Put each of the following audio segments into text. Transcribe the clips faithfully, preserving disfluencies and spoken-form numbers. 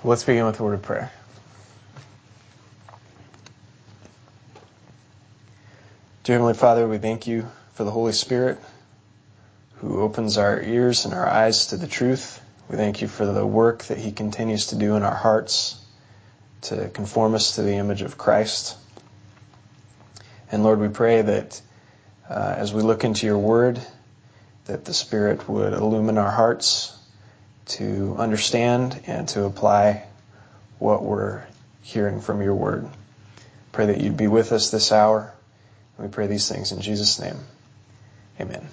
Let's begin with a word of prayer. Dear Heavenly Father, we thank you for the Holy Spirit who opens our ears and our eyes to the truth. We thank you for the work that He continues to do in our hearts to conform us to the image of Christ. And Lord, we pray that uh, as we look into your Word, that the Spirit would illumine our hearts to understand and to apply what we're hearing from your Word. Pray that you'd be with us this hour. We pray these things in Jesus' name. Amen.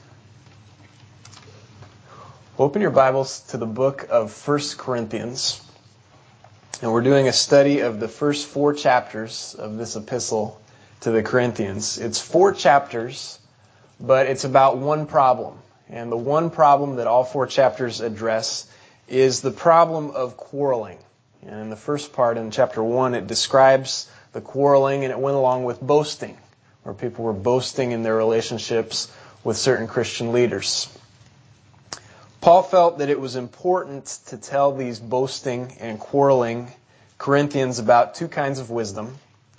Open your Bibles to the book of First Corinthians. And we're doing a study of the first four chapters of this epistle to the Corinthians. It's four chapters, but it's about one problem. And the one problem that all four chapters address is the problem of quarreling. And in the first part, in chapter one, it describes the quarreling, and it went along with boasting, where people were boasting in their relationships with certain Christian leaders. Paul felt that it was important to tell these boasting and quarreling Corinthians about two kinds of wisdom.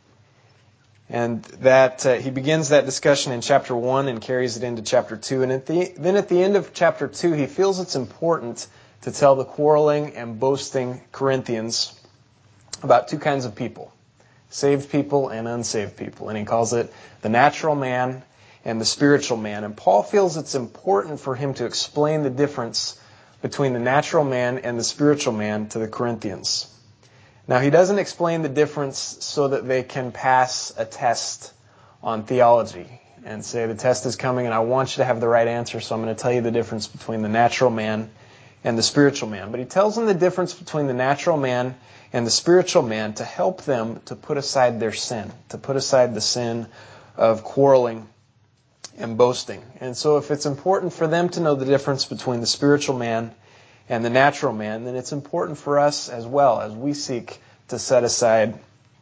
And that uh, he begins that discussion in chapter one and carries it into chapter two. And at the, then at the end of chapter two, he feels it's important to tell the quarreling and boasting Corinthians about two kinds of people, saved people and unsaved people. And he calls it the natural man and the spiritual man. And Paul feels it's important for him to explain the difference between the natural man and the spiritual man to the Corinthians. Now, he doesn't explain the difference so that they can pass a test on theology and say the test is coming and I want you to have the right answer, so I'm going to tell you the difference between the natural man and the spiritual man. But he tells them the difference between the natural man and the spiritual man to help them to put aside their sin, to put aside the sin of quarreling and boasting. And so if it's important for them to know the difference between the spiritual man and the natural man, then it's important for us as well as we seek to set aside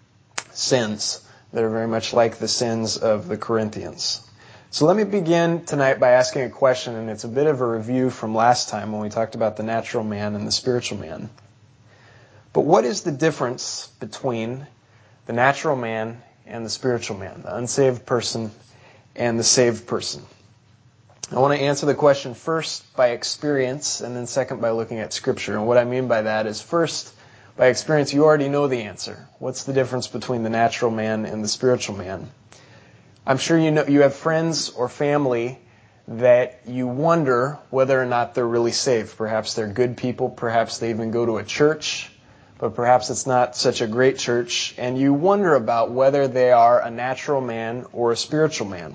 sins that are very much like the sins of the Corinthians. So let me begin tonight by asking a question, and it's a bit of a review from last time when we talked about the natural man and the spiritual man. But what is the difference between the natural man and the spiritual man, the unsaved person and the saved person? I want to answer the question first by experience, and then second by looking at Scripture. And what I mean by that is first, by experience, you already know the answer. What's the difference between the natural man and the spiritual man? I'm sure you know you have friends or family that you wonder whether or not they're really saved. Perhaps they're good people, perhaps they even go to a church, but perhaps it's not such a great church, and you wonder about whether they are a natural man or a spiritual man.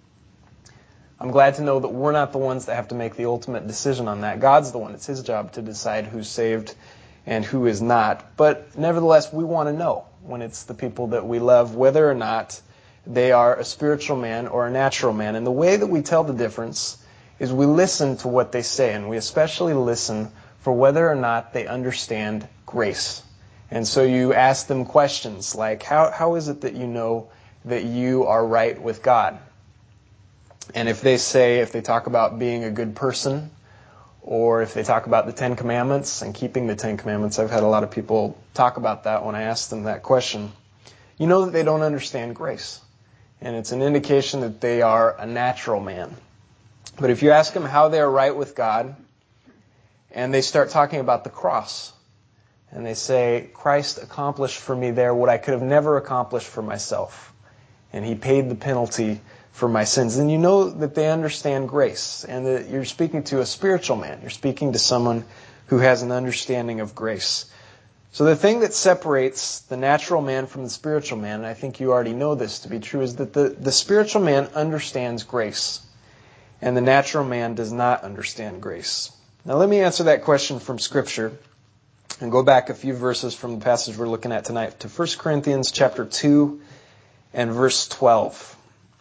I'm glad to know that we're not the ones that have to make the ultimate decision on that. God's the one. It's His job to decide who's saved and who is not. But nevertheless, we want to know when it's the people that we love whether or not they are a spiritual man or a natural man. And the way that we tell the difference is we listen to what they say, and we especially listen for whether or not they understand grace. And so you ask them questions like, how, how is it that you know that you are right with God? And if they say, if they talk about being a good person, or if they talk about the Ten Commandments and keeping the Ten Commandments, I've had a lot of people talk about that when I ask them that question, you know that they don't understand grace. And it's an indication that they are a natural man. But if you ask them how they are right with God, and they start talking about the cross, and they say, Christ accomplished for me there what I could have never accomplished for myself, and He paid the penalty for my sins, then you know that they understand grace, and that you're speaking to a spiritual man. You're speaking to someone who has an understanding of grace. So the thing that separates the natural man from the spiritual man, and I think you already know this to be true, is that the, the spiritual man understands grace, and the natural man does not understand grace. Now let me answer that question from Scripture and go back a few verses from the passage we're looking at tonight to First Corinthians chapter two and verse twelve.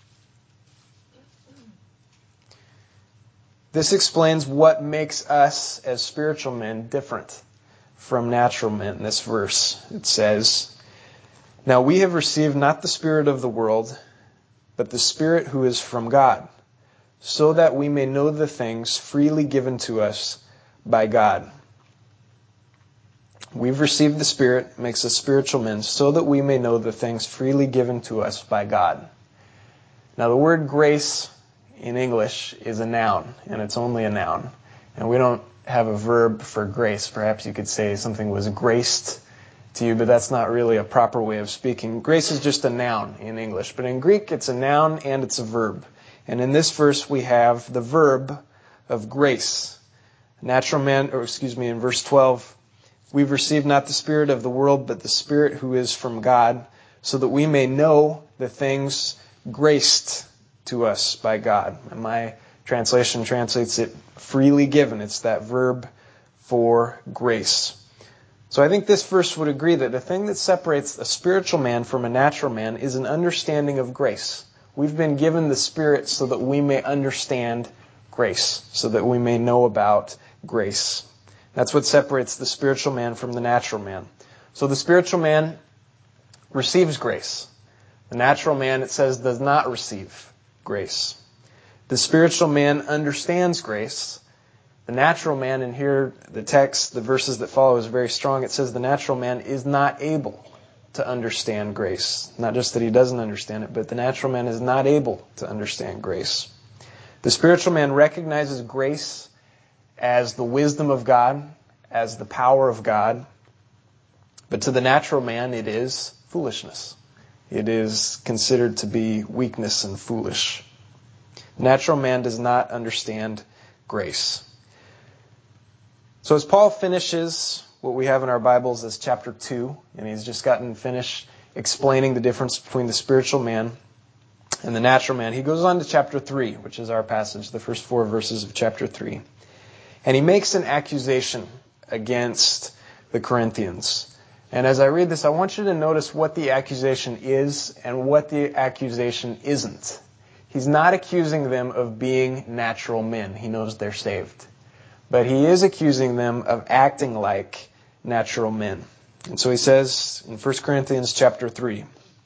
This explains what makes us as spiritual men different from natural men. In this verse, it says, Now we have received not the spirit of the world, but the Spirit who is from God, so that we may know the things freely given to us by God. We've received the Spirit, makes us spiritual men, so that we may know the things freely given to us by God. Now the word grace in English is a noun, and it's only a noun. And we don't have a verb for grace. Perhaps you could say something was graced to you, but that's not really a proper way of speaking. Grace is just a noun in English, but in Greek it's a noun and it's a verb. And in this verse we have the verb of grace. Natural man, or excuse me, in verse twelve, we've received not the spirit of the world, but the Spirit who is from God, so that we may know the things graced to us by God. And my translation translates it freely given. It's that verb for grace. So I think this verse would agree that the thing that separates a spiritual man from a natural man is an understanding of grace. We've been given the Spirit so that we may understand grace, so that we may know about grace. That's what separates the spiritual man from the natural man. So the spiritual man receives grace. The natural man, it says, does not receive grace. The spiritual man understands grace. The natural man, and here the text, the verses that follow is very strong. It says the natural man is not able to understand grace. Not just that he doesn't understand it, but the natural man is not able to understand grace. The spiritual man recognizes grace as the wisdom of God, as the power of God. But to the natural man, it is foolishness. It is considered to be weakness and foolish. The natural man does not understand grace. So as Paul finishes what we have in our Bibles as chapter two, and he's just gotten finished explaining the difference between the spiritual man and the natural man, he goes on to chapter three, which is our passage, the first four verses of chapter three. And he makes an accusation against the Corinthians. And as I read this, I want you to notice what the accusation is and what the accusation isn't. He's not accusing them of being natural men. He knows they're saved. But he is accusing them of acting like natural men. And so he says in First Corinthians chapter three,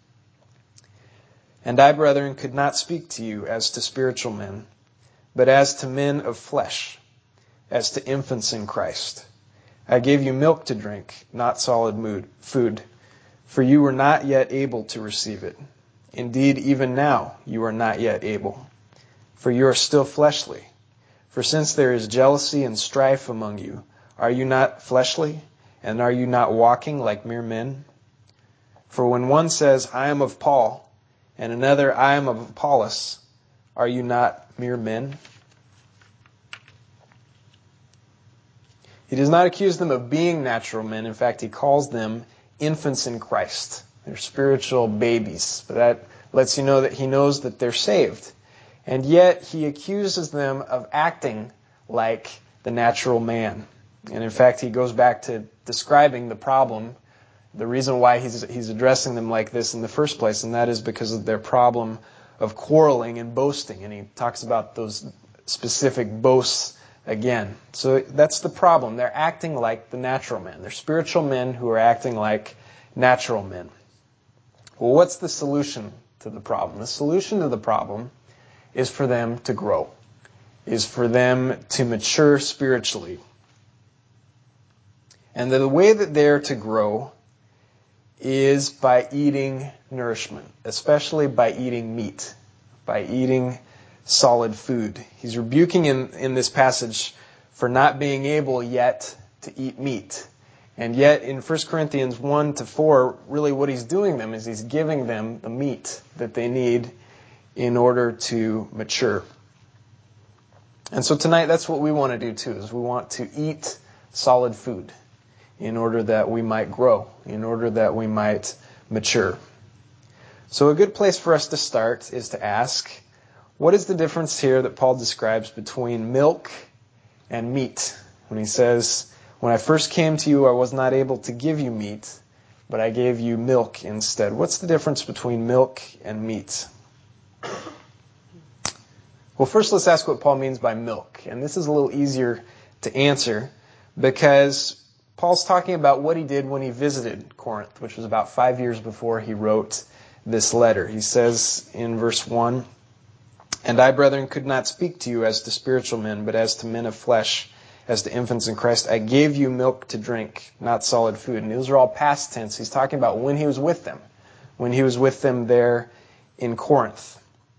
"And I, brethren, could not speak to you as to spiritual men, but as to men of flesh, as to infants in Christ. I gave you milk to drink, not solid mood, food, for you were not yet able to receive it. Indeed, even now you are not yet able, for you are still fleshly. For since there is jealousy and strife among you, are you not fleshly, and are you not walking like mere men? For when one says, I am of Paul, and another, I am of Apollos, are you not mere men?" He does not accuse them of being natural men. In fact, he calls them infants in Christ. They're spiritual babies. But that lets you know that he knows that they're saved. And yet, he accuses them of acting like the natural man. And in fact, he goes back to describing the problem, the reason why he's, he's addressing them like this in the first place, and that is because of their problem of quarreling and boasting. And he talks about those specific boasts again. So that's the problem. They're acting like the natural man. They're spiritual men who are acting like natural men. Well, what's the solution to the problem? The solution to the problem is for them to grow, is for them to mature spiritually. And the way that they're to grow is by eating nourishment, especially by eating meat, by eating solid food. He's rebuking in, in this passage for not being able yet to eat meat. And yet in First Corinthians one to four, really what he's doing them is he's giving them the meat that they need in order to mature. And so tonight that's what we want to do too, is we want to eat solid food in order that we might grow, in order that we might mature. So a good place for us to start is to ask, what is the difference here that Paul describes between milk and meat? When he says, when I first came to you, I was not able to give you meat, but I gave you milk instead. What's the difference between milk and meat? Well, first let's ask what Paul means by milk. And this is a little easier to answer because Paul's talking about what he did when he visited Corinth, which was about five years before he wrote this letter. He says in verse one, "And I, brethren, could not speak to you as to spiritual men, but as to men of flesh, as to infants in Christ. I gave you milk to drink, not solid food. And those are all past tense. He's talking about when he was with them, when he was with them there in Corinth.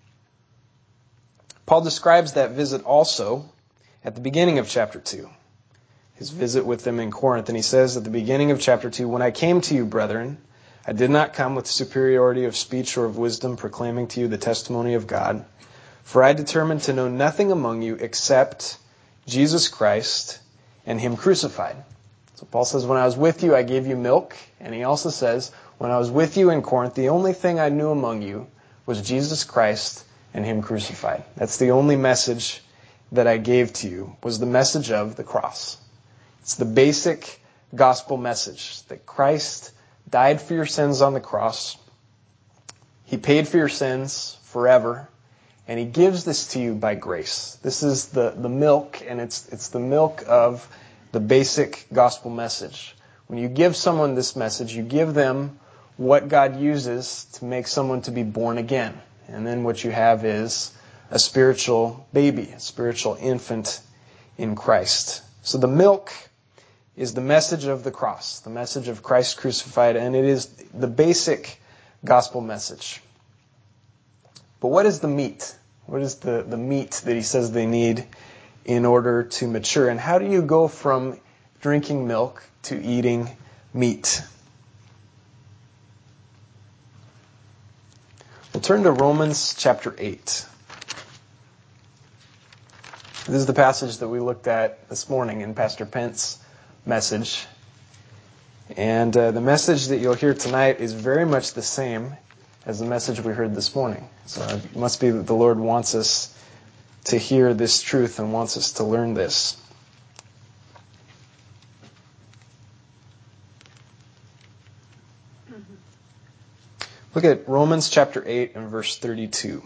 Paul describes that visit also at the beginning of chapter two, his visit with them in Corinth. And he says at the beginning of chapter two, when I came to you, brethren, I did not come with superiority of speech or of wisdom, proclaiming to you the testimony of God. For I determined to know nothing among you except Jesus Christ and him crucified. So Paul says, when I was with you, I gave you milk. And he also says, when I was with you in Corinth, the only thing I knew among you was Jesus Christ and him crucified. That's the only message that I gave to you, was the message of the cross. It's the basic gospel message that Christ died for your sins on the cross. He paid for your sins forever. And he gives this to you by grace. This is the, the milk, and it's it's the milk of the basic gospel message. When you give someone this message, you give them what God uses to make someone to be born again. And then what you have is a spiritual baby, a spiritual infant in Christ. So the milk is the message of the cross, the message of Christ crucified, and it is the basic gospel message. But what is the meat? What is the, the meat that he says they need in order to mature? And how do you go from drinking milk to eating meat? We'll turn to Romans chapter eight. This is the passage that we looked at this morning in Pastor Pence's message. And uh, the message that you'll hear tonight is very much the same as the message we heard this morning. So it must be that the Lord wants us to hear this truth and wants us to learn this. Look at Romans chapter eight and verse thirty-two.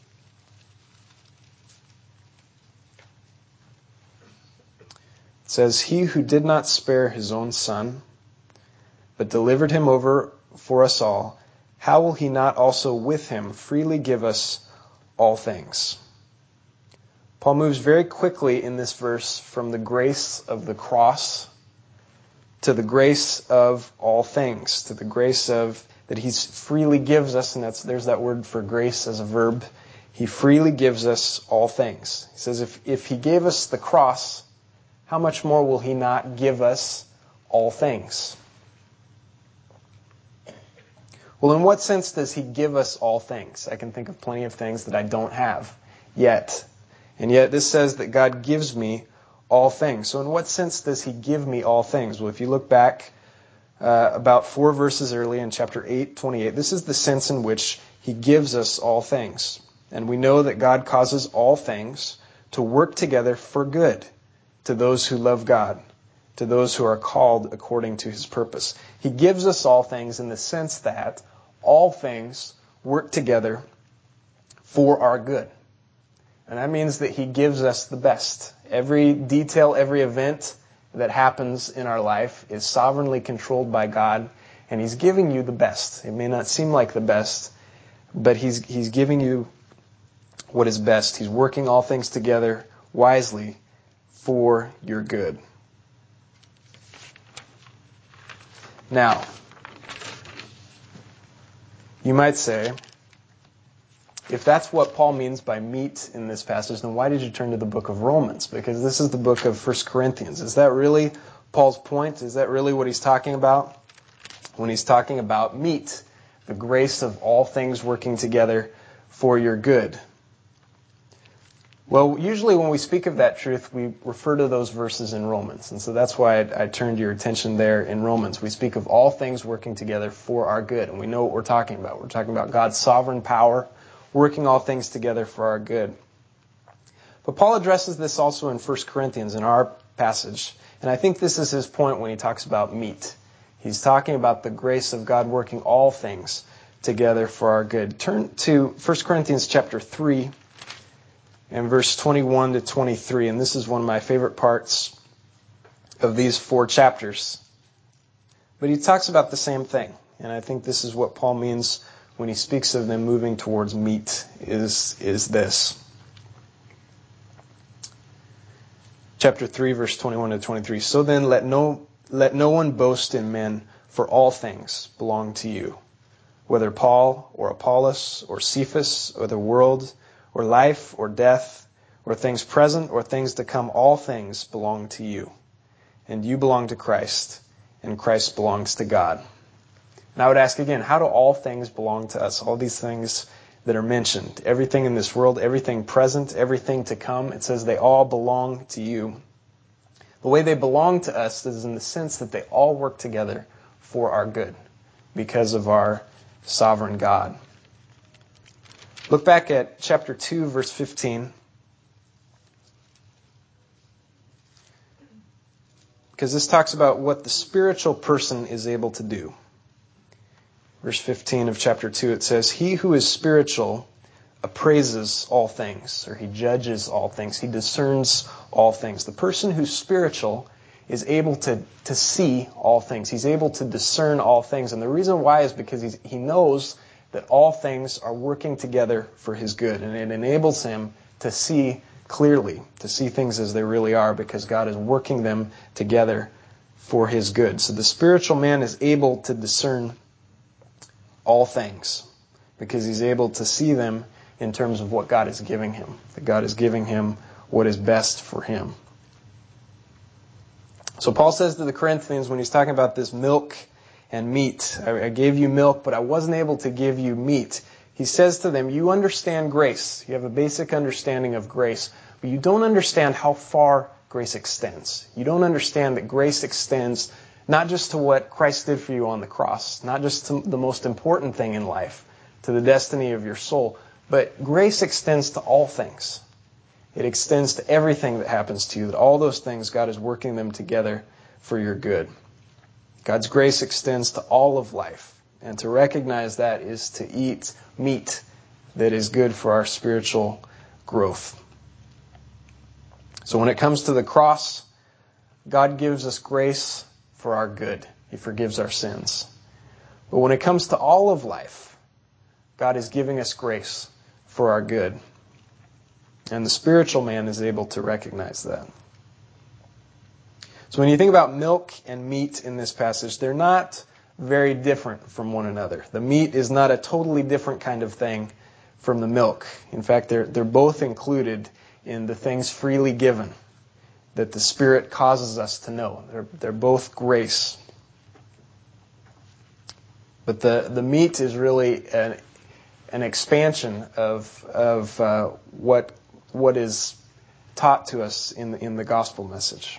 It says, he who did not spare his own son, but delivered him over for us all, how will he not also with him freely give us all things? Paul moves very quickly in this verse from the grace of the cross to the grace of all things, to the grace of that he freely gives us, and that's there's that word for grace as a verb. He freely gives us all things. He says if, if he gave us the cross, how much more will he not give us all things? Well, in what sense does he give us all things? I can think of plenty of things that I don't have yet. And yet this says that God gives me all things. So in what sense does he give me all things? Well, if you look back uh, about four verses earlier in chapter eight, twenty-eight, this is the sense in which he gives us all things. And we know that God causes all things to work together for good to those who love God, to those who are called according to his purpose. He gives us all things in the sense that all things work together for our good. And that means that he gives us the best. Every detail, every event that happens in our life is sovereignly controlled by God, and he's giving you the best. It may not seem like the best, but he's he's giving you what is best. He's working all things together wisely for your good. Now, you might say, if that's what Paul means by meat in this passage, then why did you turn to the book of Romans? Because this is the book of First Corinthians. Is that really Paul's point? Is that really what he's talking about? When he's talking about meat, the grace of all things working together for your good. Well, usually when we speak of that truth, we refer to those verses in Romans. And so that's why I, I turned your attention there in Romans. We speak of all things working together for our good. And we know what we're talking about. We're talking about God's sovereign power working all things together for our good. But Paul addresses this also in First Corinthians in our passage. And I think this is his point when he talks about meat. He's talking about the grace of God working all things together for our good. Turn to First Corinthians chapter three. And verse twenty-one to twenty-three, and this is one of my favorite parts of these four chapters. But he talks about the same thing, and I think this is what Paul means when he speaks of them moving towards meat, is, is this. chapter three, verse twenty-one to twenty-three. So then let no, let no one boast in men, for all things belong to you. Whether Paul or Apollos or Cephas or the world or life or death or things present or things to come, all things belong to you. And you belong to Christ, and Christ belongs to God. And I would ask again, how do all things belong to us? All these things that are mentioned, everything in this world, everything present, everything to come, it says they all belong to you. The way they belong to us is in the sense that they all work together for our good because of our sovereign God. Look back at chapter two, verse fifteen. Because this talks about what the spiritual person is able to do. Verse fifteen of chapter two, it says, "He who is spiritual appraises all things," or he judges all things. He discerns all things. The person who's spiritual is able to, to see all things. He's able to discern all things. And the reason why is because he's, he knows that all things are working together for his good. And it enables him to see clearly, to see things as they really are, because God is working them together for his good. So the spiritual man is able to discern all things because he's able to see them in terms of what God is giving him. That God is giving him what is best for him. So Paul says to the Corinthians when he's talking about this milk and meat, I, I gave you milk, but I wasn't able to give you meat. He says to them, you understand grace. You have a basic understanding of grace, but you don't understand how far grace extends. You don't understand that grace extends not just to what Christ did for you on the cross, not just to the most important thing in life, to the destiny of your soul, but grace extends to all things. It extends to everything that happens to you, that all those things, God is working them together for your good. God's grace extends to all of life, and to recognize that is to eat meat that is good for our spiritual growth. So when it comes to the cross, God gives us grace for our good. He forgives our sins. But when it comes to all of life, God is giving us grace for our good. And the spiritual man is able to recognize that. So when you think about milk and meat in this passage, they're not very different from one another. The meat is not a totally different kind of thing from the milk. In fact, they're, they're both included in the things freely given that the Spirit causes us to know. They're, they're both grace. But the, the meat is really an, an expansion of, of uh, what, what is taught to us in the, in the gospel message.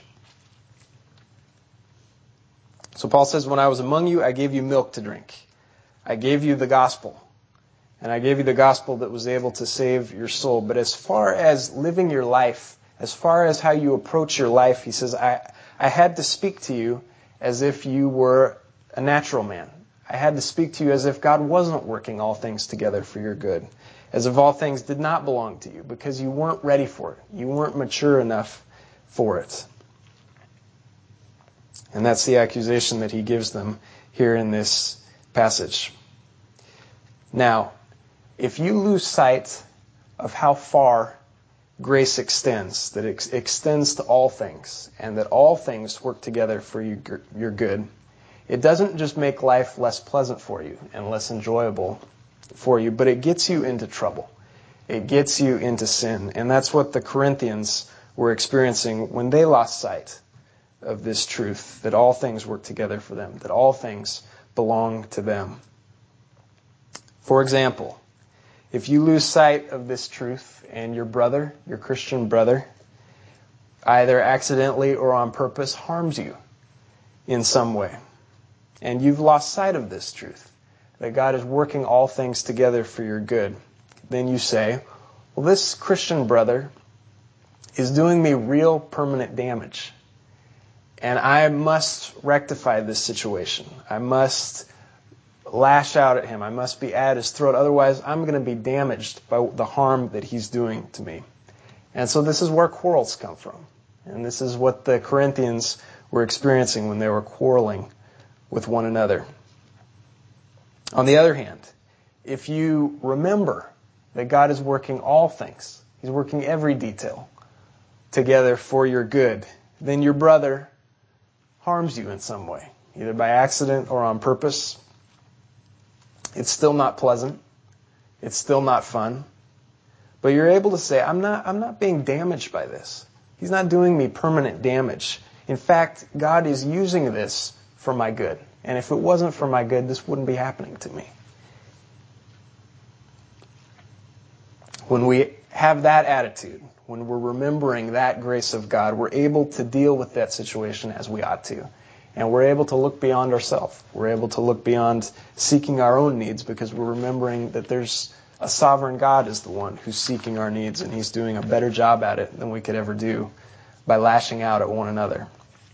So Paul says, when I was among you, I gave you milk to drink. I gave you the gospel. And I gave you the gospel that was able to save your soul. But as far as living your life, as far as how you approach your life, he says, I, I had to speak to you as if you were a natural man. I had to speak to you as if God wasn't working all things together for your good. As if all things did not belong to you because you weren't ready for it. You weren't mature enough for it. And that's the accusation that he gives them here in this passage. Now, if you lose sight of how far grace extends, that it extends to all things, and that all things work together for you, your good, it doesn't just make life less pleasant for you and less enjoyable for you, but it gets you into trouble. It gets you into sin. And that's what the Corinthians were experiencing when they lost sight of this truth, that all things work together for them, that all things belong to them. For example, if you lose sight of this truth and your brother, your Christian brother, either accidentally or on purpose harms you in some way, and you've lost sight of this truth, that God is working all things together for your good, then you say, well, this Christian brother is doing me real permanent damage. And I must rectify this situation. I must lash out at him. I must be at his throat. Otherwise, I'm going to be damaged by the harm that he's doing to me. And so this is where quarrels come from. And this is what the Corinthians were experiencing when they were quarreling with one another. On the other hand, if you remember that God is working all things, He's working every detail together for your good, then your brother harms you in some way, either by accident or on purpose. It's still not pleasant. It's still not fun. But you're able to say, I'm not, I'm not being damaged by this. He's not doing me permanent damage. In fact, God is using this for my good. And if it wasn't for my good, this wouldn't be happening to me. When we have that attitude, when we're remembering that grace of God, we're able to deal with that situation as we ought to. And we're able to look beyond ourselves. We're able to look beyond seeking our own needs because we're remembering that there's a sovereign God is the one who's seeking our needs, and He's doing a better job at it than we could ever do by lashing out at one another.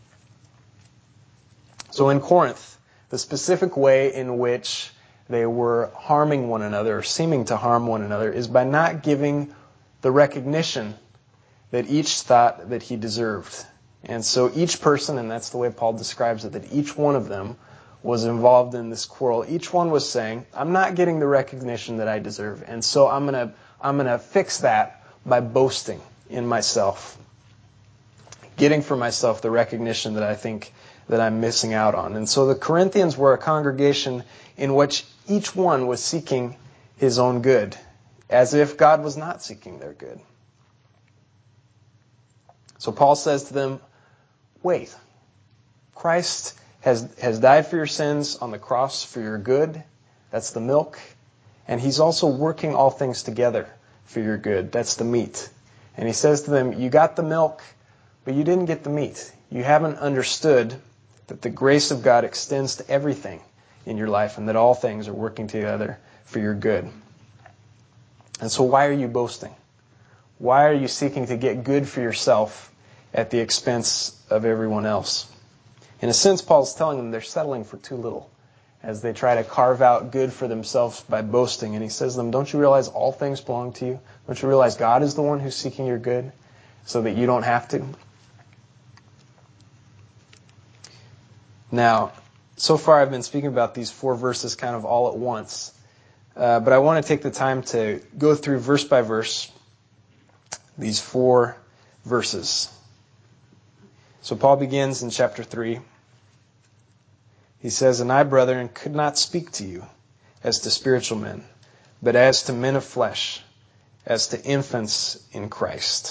So in Corinth, the specific way in which they were harming one another, or seeming to harm one another, is by not giving the recognition that each thought that he deserved. And so each person, and that's the way Paul describes it, that each one of them was involved in this quarrel. Each one was saying, I'm not getting the recognition that I deserve, and so I'm going to I'm going to fix that by boasting in myself, getting for myself the recognition that I think that I'm missing out on. And so the Corinthians were a congregation in which each one was seeking his own good, as if God was not seeking their good. So Paul says to them, wait, Christ has, has died for your sins on the cross for your good. That's the milk. And He's also working all things together for your good. That's the meat. And he says to them, you got the milk, but you didn't get the meat. You haven't understood that the grace of God extends to everything in your life and that all things are working together for your good. And so why are you boasting? Why are you seeking to get good for yourself at the expense of everyone else? In a sense, Paul's telling them they're settling for too little as they try to carve out good for themselves by boasting. And he says to them, don't you realize all things belong to you? Don't you realize God is the one who's seeking your good so that you don't have to? Now, so far I've been speaking about these four verses kind of all at once. Uh, but I want to take the time to go through verse by verse these four verses. So Paul begins in chapter three. He says, and I, brethren, could not speak to you as to spiritual men, but as to men of flesh, as to infants in Christ.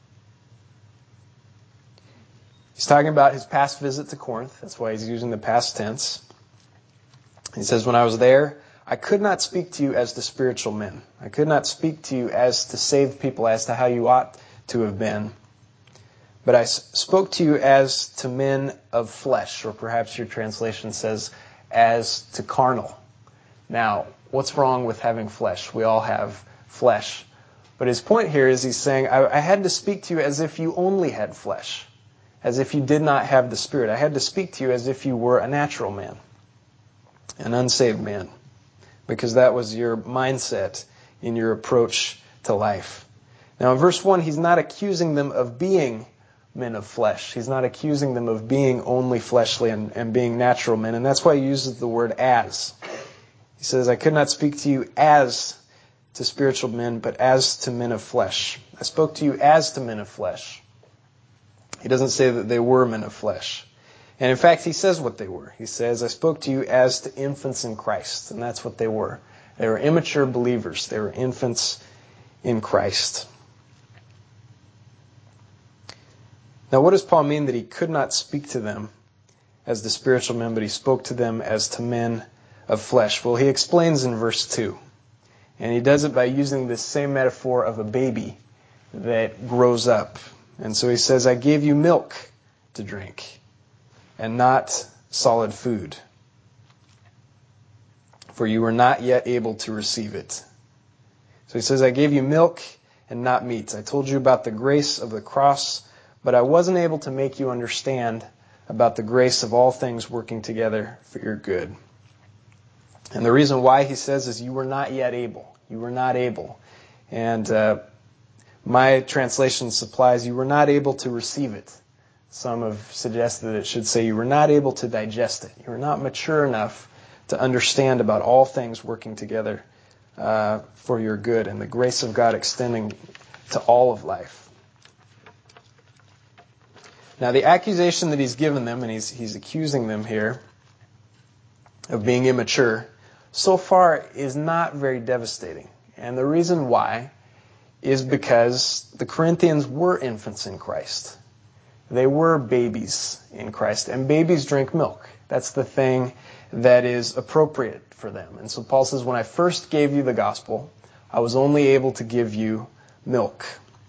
He's talking about his past visit to Corinth. That's why he's using the past tense. He says, when I was there, I could not speak to you as to spiritual men. I could not speak to you as to saved people, as to how you ought to have been. But I spoke to you as to men of flesh, or perhaps your translation says, as to carnal. Now, what's wrong with having flesh? We all have flesh. But his point here is he's saying, I, I had to speak to you as if you only had flesh, as if you did not have the Spirit. I had to speak to you as if you were a natural man, an unsaved man, because that was your mindset in your approach to life. Now, in verse one, he's not accusing them of being men of flesh. He's not accusing them of being only fleshly and, and being natural men. And that's why he uses the word as. He says, I could not speak to you as to spiritual men, but as to men of flesh. I spoke to you as to men of flesh. He doesn't say that they were men of flesh. And in fact, he says what they were. He says, I spoke to you as to infants in Christ. And that's what they were. They were immature believers. They were infants in Christ. Now, what does Paul mean that he could not speak to them as the spiritual men, but he spoke to them as to men of flesh? Well, he explains in verse two. And he does it by using this same metaphor of a baby that grows up. And so he says, I gave you milk to drink and not solid food, for you were not yet able to receive it. So he says, I gave you milk and not meat. I told you about the grace of the cross, but I wasn't able to make you understand about the grace of all things working together for your good. And the reason why he says is you were not yet able. You were not able. And uh, my translation supplies you were not able to receive it. Some have suggested that it should say you were not able to digest it. You were not mature enough to understand about all things working together uh, for your good and the grace of God extending to all of life. Now, the accusation that he's given them, and he's, he's accusing them here of being immature, so far is not very devastating. And the reason why is because the Corinthians were infants in Christ. They were babies in Christ, and babies drink milk. That's the thing that is appropriate for them. And so Paul says, when I first gave you the gospel, I was only able to give you milk.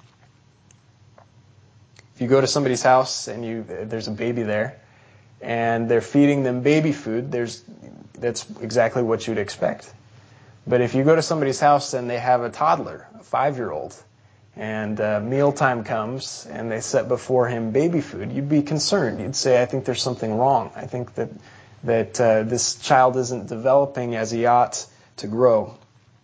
If you go to somebody's house and you there's a baby there, and they're feeding them baby food, there's that's exactly what you'd expect. But if you go to somebody's house and they have a toddler, a five-year-old, and uh, mealtime comes and they set before him baby food, you'd be concerned. You'd say, I think there's something wrong. I think that that uh, this child isn't developing as he ought to grow.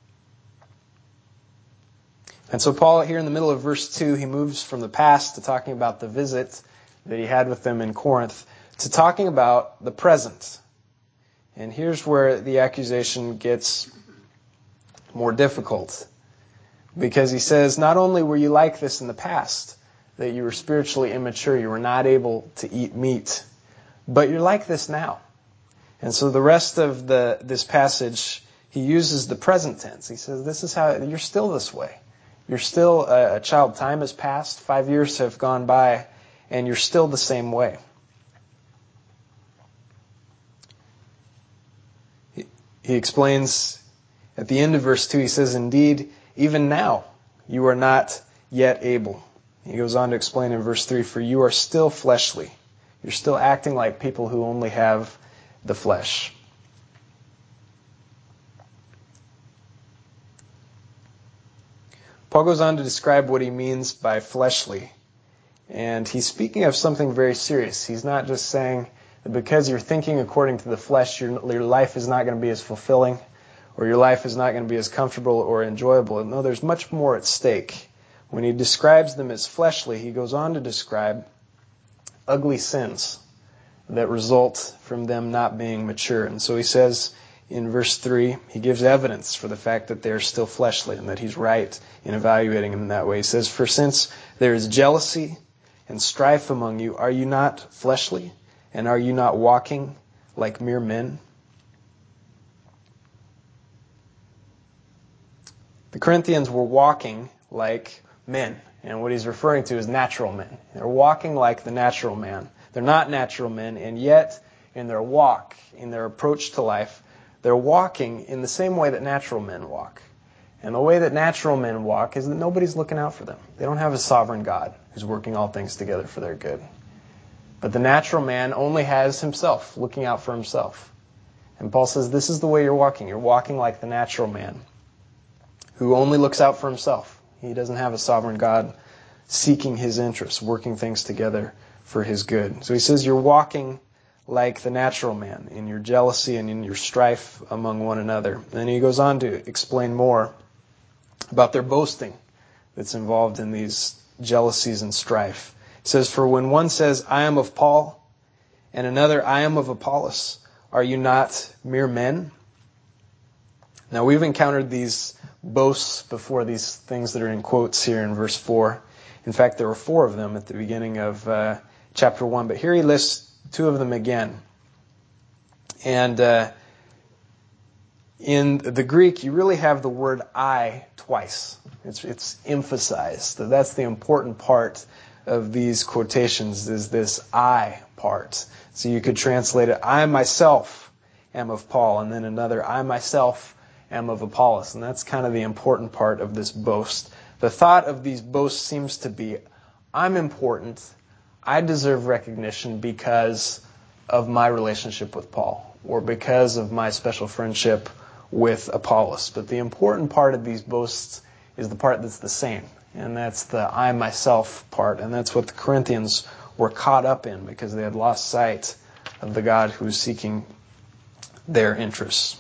And so Paul, here in the middle of verse two, he moves from the past to talking about the visit that he had with them in Corinth to talking about the present. And here's where the accusation gets more difficult. Because he says, not only were you like this in the past, that you were spiritually immature, you were not able to eat meat, but you're like this now. And so the rest of the this passage, he uses the present tense. He says, this is how, you're still this way. You're still a, a child. Time has passed. Five years have gone by, and you're still the same way. He, he explains at the end of verse two, he says, indeed, even now you are not yet able. He goes on to explain in verse three, for you are still fleshly. You're still acting like people who only have the flesh. Paul goes on to describe what he means by fleshly. And he's speaking of something very serious. He's not just saying that because you're thinking according to the flesh, your, your life is not going to be as fulfilling, or your life is not going to be as comfortable or enjoyable. No, there's much more at stake. When he describes them as fleshly, he goes on to describe ugly sins that result from them not being mature. And so he says in verse three, he gives evidence for the fact that they're still fleshly and that he's right in evaluating them in that way. He says, for since there is jealousy and strife among you, are you not fleshly? And are you not walking like mere men? The Corinthians were walking like men. And what he's referring to is natural men. They're walking like the natural man. They're not natural men, and yet in their walk, in their approach to life, they're walking in the same way that natural men walk. And the way that natural men walk is that nobody's looking out for them. They don't have a sovereign God who's working all things together for their good. But the natural man only has himself, looking out for himself. And Paul says, this is the way you're walking. You're walking like the natural man, who only looks out for himself. He doesn't have a sovereign God seeking his interests, working things together for his good. So he says you're walking like the natural man in your jealousy and in your strife among one another. And then he goes on to explain more about their boasting that's involved in these jealousies and strife. He says, for when one says, I am of Paul, and another, I am of Apollos, are you not mere men? Now we've encountered these boasts before, these things that are in quotes here in verse four. In fact, there were four of them at the beginning of uh, chapter one, but here he lists two of them again. And uh, in the Greek, you really have the word I twice. It's, it's emphasized. So that's the important part of these quotations, is this I part. So you could translate it, I myself am of Paul, and then another, I myself am of Apollos. And that's kind of the important part of this boast. The thought of these boasts seems to be, I'm important, I deserve recognition because of my relationship with Paul, or because of my special friendship with Apollos. But the important part of these boasts is the part that's the same, and that's the I myself part. And that's what the Corinthians were caught up in, because they had lost sight of the God who was seeking their interests.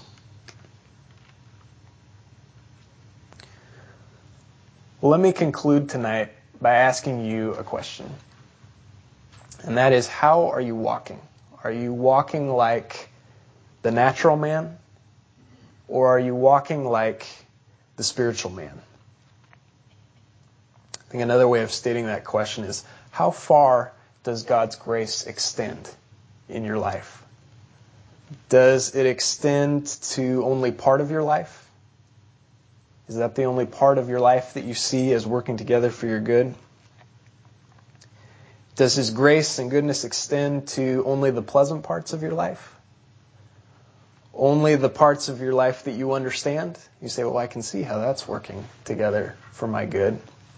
Well, let me conclude tonight by asking you a question. And that is, how are you walking? Are you walking like the natural man? Or are you walking like the spiritual man? I think another way of stating that question is, how far does God's grace extend in your life? Does it extend to only part of your life? Is that the only part of your life that you see as working together for your good? Does His grace and goodness extend to only the pleasant parts of your life? Only the parts of your life that you understand? You say, well, I can see how that's working together for my good.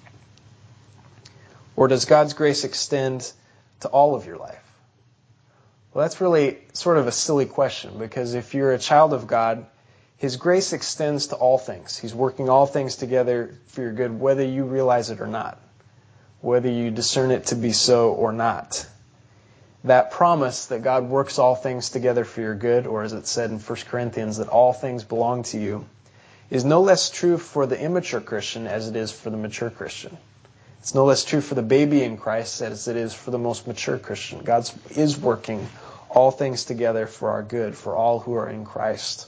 Or does God's grace extend to all of your life? Well, that's really sort of a silly question, because if you're a child of God, His grace extends to all things. He's working all things together for your good, whether you realize it or not, whether you discern it to be so or not. That promise that God works all things together for your good, or as it said in First Corinthians, that all things belong to you, is no less true for the immature Christian as it is for the mature Christian. It's no less true for the baby in Christ as it is for the most mature Christian. God is working all things together for our good, for all who are in Christ.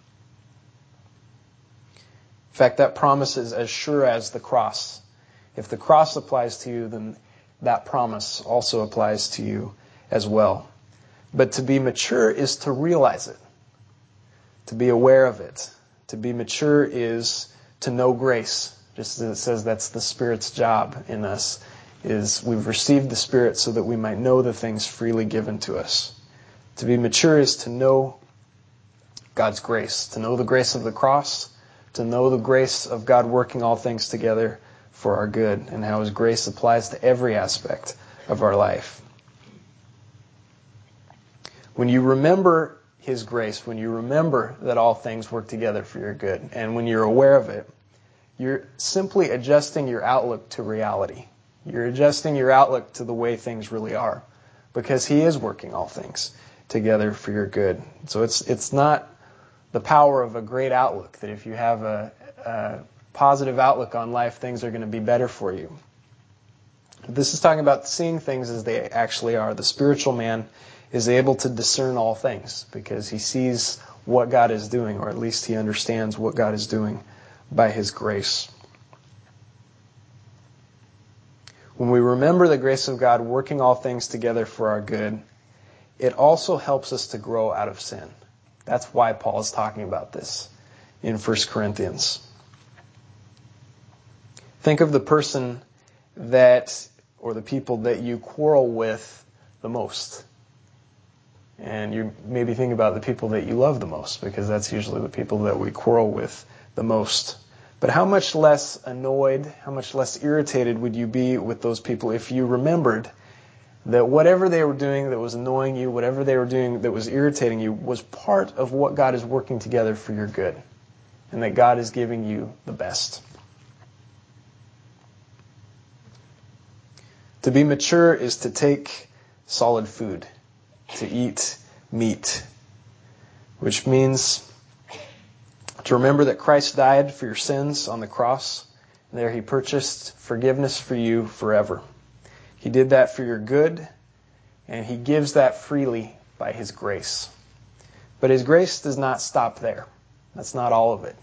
In fact, that promise is as sure as the cross. If the cross applies to you, then that promise also applies to you as well. But to be mature is to realize it, to be aware of it. To be mature is to know grace. Just as it says that's the Spirit's job in us, is we've received the Spirit so that we might know the things freely given to us. To be mature is to know God's grace, to know the grace of the cross, to know the grace of God working all things together for our good, and how His grace applies to every aspect of our life. When you remember His grace, when you remember that all things work together for your good, and when you're aware of it, you're simply adjusting your outlook to reality. You're adjusting your outlook to the way things really are, because He is working all things together for your good. So it's it's not the power of a great outlook, that if you have a, a positive outlook on life, things are going to be better for you. This is talking about seeing things as they actually are. The spiritual man is able to discern all things because he sees what God is doing, or at least he understands what God is doing by His grace. When we remember the grace of God working all things together for our good, it also helps us to grow out of sin. That's why Paul is talking about this in First Corinthians. Think of the person that, or the people that you quarrel with the most. And you maybe think about the people that you love the most, because that's usually the people that we quarrel with the most. But how much less annoyed, how much less irritated would you be with those people if you remembered that whatever they were doing that was annoying you, whatever they were doing that was irritating you, was part of what God is working together for your good, and that God is giving you the best. To be mature is to take solid food, to eat meat, which means to remember that Christ died for your sins on the cross, and there He purchased forgiveness for you forever. He did that for your good, and He gives that freely by His grace. But His grace does not stop there. That's not all of it.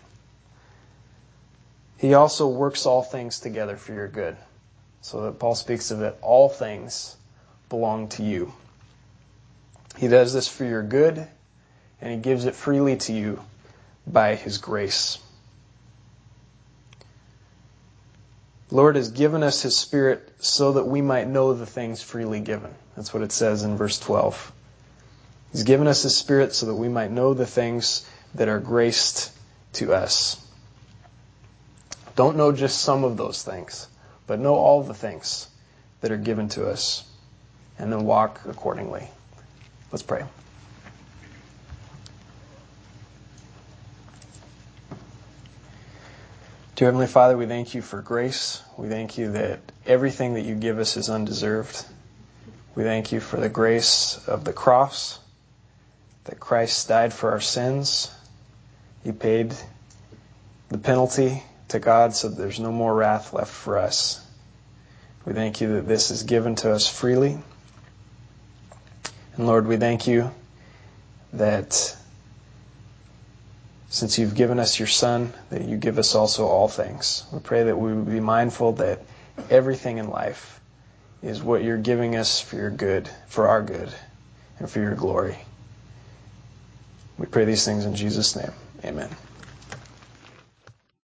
He also works all things together for your good. So that Paul speaks of it, all things belong to you. He does this for your good, and He gives it freely to you by His grace. The Lord has given us His Spirit so that we might know the things freely given. That's what it says in verse twelve. He's given us His Spirit so that we might know the things that are graced to us. Don't know just some of those things, but know all the things that are given to us, and then walk accordingly. Let's pray. Dear Heavenly Father, we thank You for grace. We thank You that everything that You give us is undeserved. We thank You for the grace of the cross, that Christ died for our sins. He paid the penalty to God so that there's no more wrath left for us. We thank You that this is given to us freely. And Lord, we thank You that since You've given us Your Son, that You give us also all things. We pray that we would be mindful that everything in life is what you're giving us for your good, for our good, and for your glory. We pray these things in Jesus' name. Amen.